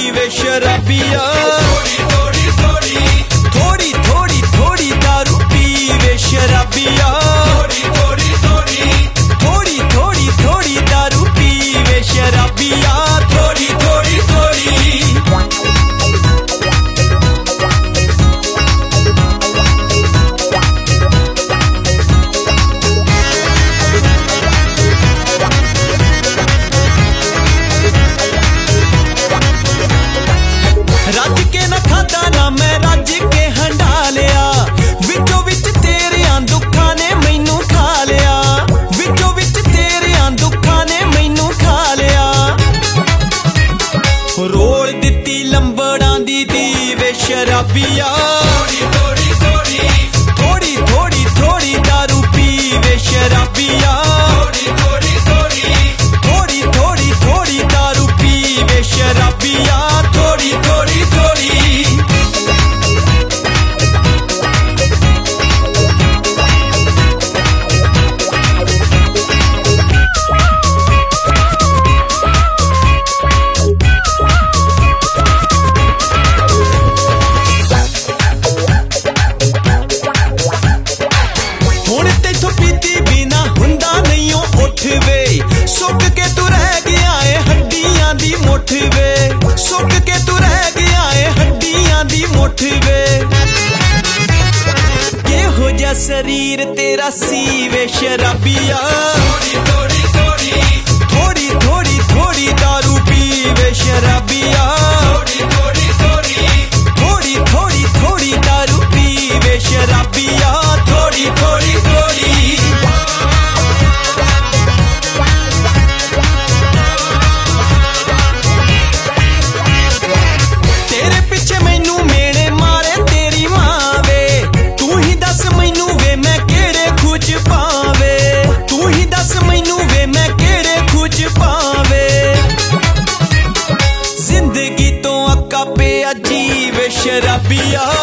वे शराबिया। थोड़ी थोड़ी थोड़ी थोड़ी थोड़ी दारू पी वे शराबिया। थोड़ी थोड़ी थोड़ी थोड़ी थोड़ी दारू पी वे शराबिया। थोड़ी थोड़ी थोड़ी रज के न खादा ना मैं रज के हंडा लिया। विचों विच तेरियां दुखा ने मैनू खा लिया। विचों विच तेरियां दुखा ने मैनू खा लिया। रोड़ दित्ती लंबड़ां दी वे शराबिया। थोड़ी थोड़ी थोड़ी थोड़ी दारू पी वे शराबिया। थोड़ी थोड़ी थोड़ी थोड़ी दारू पी वे शराबिया। थोड़ी थोड़ी थोड़ी हुण तैथों पीती बिना हुंदा नहीं उठ वे। सुक के तू रह गया है हड्डियां दी मुठ वे। सुक के तू रह गया है हड्डियां दी मुठ वे। केहो जा शरीर तेरा सी वे शराबिया। थोड़ी थोड़ी थोड़ी थोड़ी दारू पी वे शराबिया। थोड़ी थोड़ी थोड़ी दारू पी वे शराबिया। थोड़ी थोड़ी थोड़ी तेरे पिछे मैनू मेने मारे तेरी मां वे। तू ही दस मैनू वे मैं केड़े खुच पावे। तू ही दस मैनू वे मैं केड़े खुच पावे। जिंदगी तो अक्का पे अजीब शराबिया।